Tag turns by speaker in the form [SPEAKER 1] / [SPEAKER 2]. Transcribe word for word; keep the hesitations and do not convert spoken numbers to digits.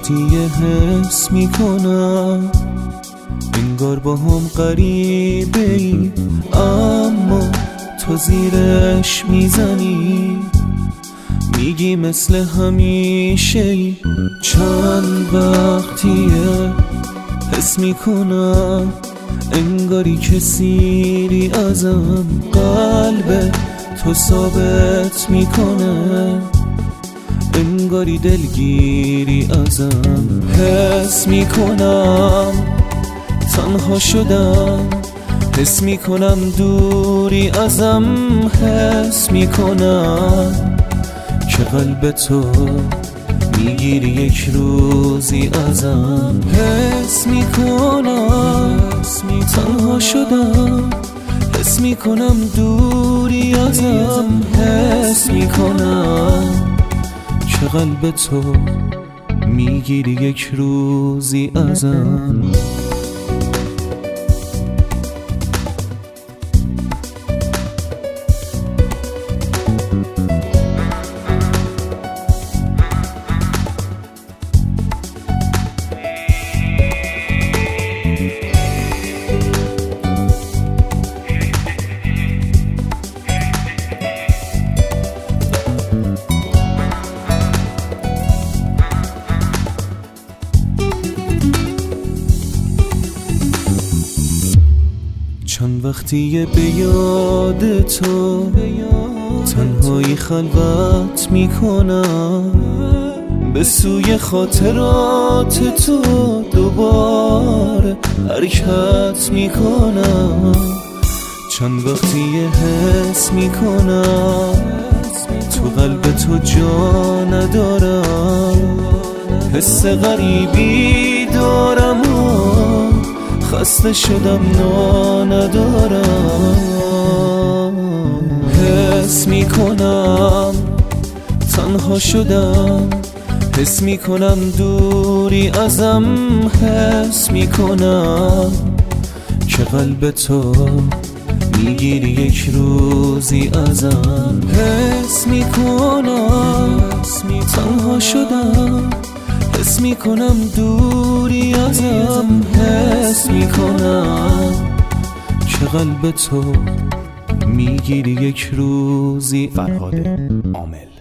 [SPEAKER 1] وقتی حس میکنم انگار با هم غریبه ای، اما تو زیرش میزنی، میگی مثل همیشه ای. چند وقتیه حس میکنم انگاری که سیری ازم قلب تو ثابت میکنه، انگاری دلگیری ازم. حس میکنم تنها شدم، حس میکنم دوری ازم، حس میکنم که قلب تو میگیری یک روزی ازم. حس میکنم تنها شدم، حس میکنم دوری ازم، حس میکنم که قلب تو میگیری یک روزی ازم. چند وقتیه به یاد تو تنهایی خلوت میکنم، به سوی خاطرات تو دوباره حرکت میکنم. چند وقتیه حس میکنم تو قلب تو جا ندارم، حس غریبی دارم و خسته شدم نا ندارم. حس میکنم تنها شدم، حس میکنم دوری ازم، حس میکنم که قلب تو میگیری یک روزی ازم. حس میکنم تنها شدم، حس میکنم دوری ازم، حس میکنم که قلب تو میگیری یک روزی.
[SPEAKER 2] فرهاد عامل.